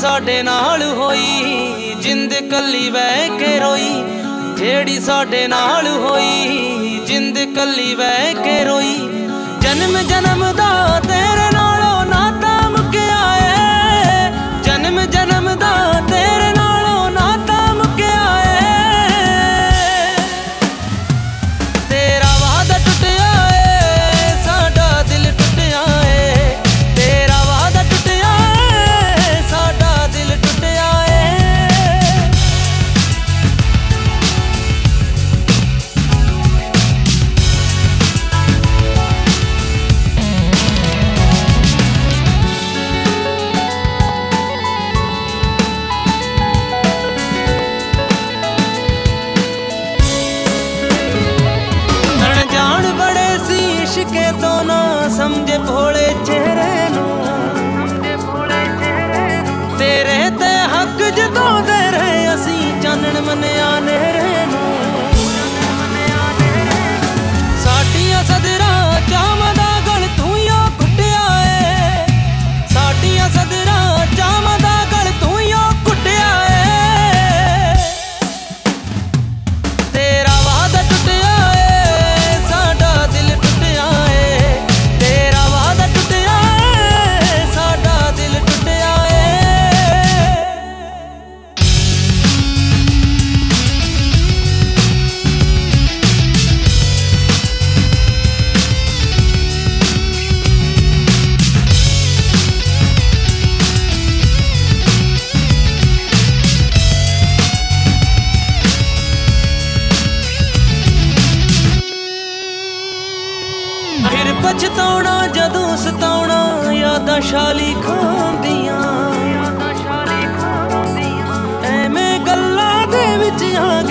साडे नाल होई जिंद कली बह के रोई, जेड़ी साडे नाल होई जिंद कली बह के रोई। जन्म जन्म दा तेरे नालों नाता मुक्या है, जन्म जन्म दा तेरे नालों नाता मुक्या है। तेरा वादा टुटिया है, साडा दिल टुटिया है, तेरा वादा टुटिया है, साडा दिल टुटिया है। के तो ना समझे भोले चेहरे नू, तेरे ते हक जदों दे रहे असी चानण मनिया नेरे नू। साडियां सदरां चावां दा गल तू ही कुटिया है, साडियां सदरां चावां दा गल तू ही कुटिया है। तेरा वादा टुटिया है, साडा दिल टुटिया है, तेरा वादा टुटिया है, साडा दिल टुटिया है। फिर पछताउणा जदों सताउणा यादां शाली खांदियां, ऐवें गल्लां दे विच